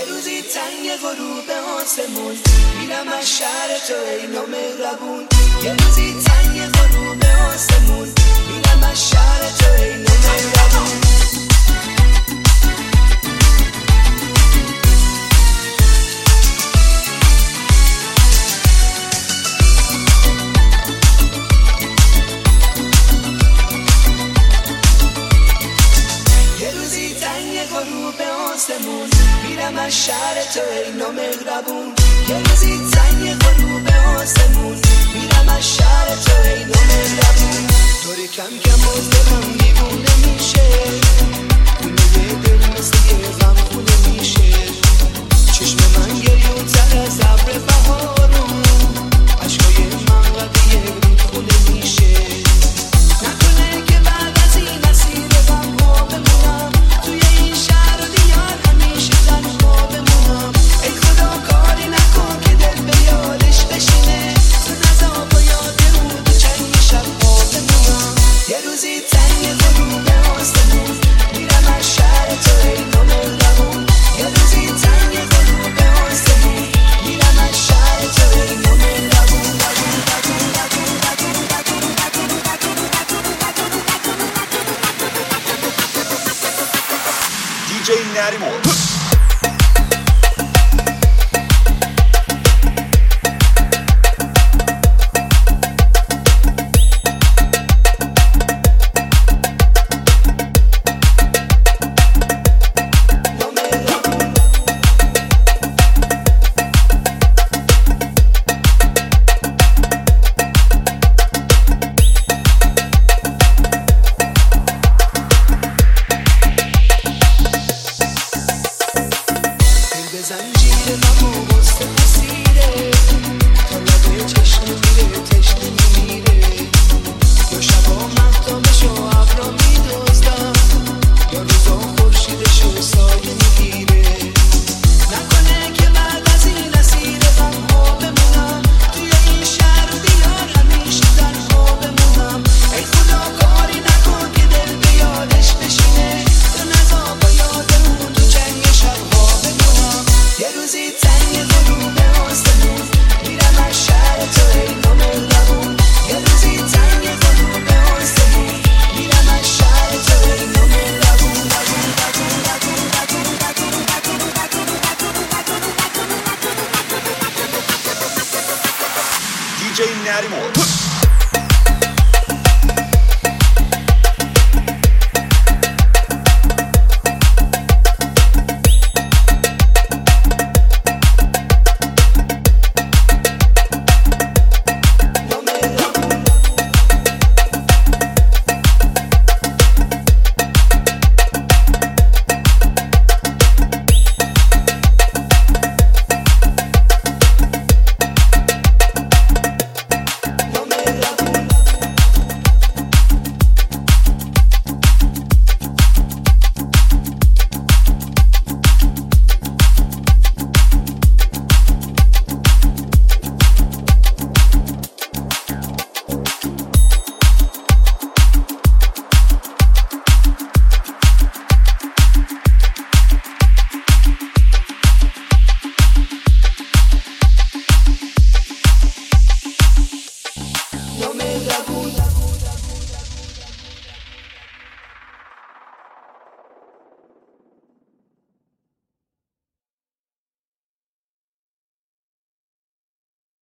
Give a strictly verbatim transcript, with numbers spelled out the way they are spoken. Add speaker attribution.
Speaker 1: یه روزی تنگ غروب آسمون میرم از شهر تو ای نامهربون. یه روزی تنگ غروب آسمون میرم از شهر تو ای نامهربون. میرم از شهر تو ای نامهربون. یه روزی تنگ غروب آسمون میرم از شهر تو ای نامهربون. طوری کم کم مزدم دیوونه میشه، خونه یه دل مثل یه غم خونه میشه. چشم من گریون تر از ابر بهارون، عشقای من قد یه رود خونه میشه. نکنه که بعد از این مسیر غم ها بمونم توی این شهر و دیار همیشه تنها بمونم. ای خدا کاری نکن که دل به یادش بشینه، تو نذار با یاد اون تو چنگ شب ها بمونم. یه روزی تنگ غروب آسمون میرم از شهر تو ای نامهربون. یه روزی تنگ غروب آسمون میرم از شهر تو ای نامهربون.
Speaker 2: دی جی نریمون
Speaker 1: زنجیر غم و غصه اسیره، تا لبه چشم میره تشنه میمیره. یا شبا مهتابشو ابرا میدزدم، یا روزا خورشیدشو سایه میگیره. نکنه که بعد از این اسیر غم ها بمونم توی این شهر و دیار همیشه تنها بمونم. ای خدا کاری نکن که دل به یادش بشینه، تو نذار با یاد اون تو جنگ شب ها بمونم. یه روزی تنگ غروب آسمون میرم از شهر تو ای نامهربون. یه روزی تنگ غروب آسمون میرم از شهر تو ای نامهربون.
Speaker 2: دی جی نریمون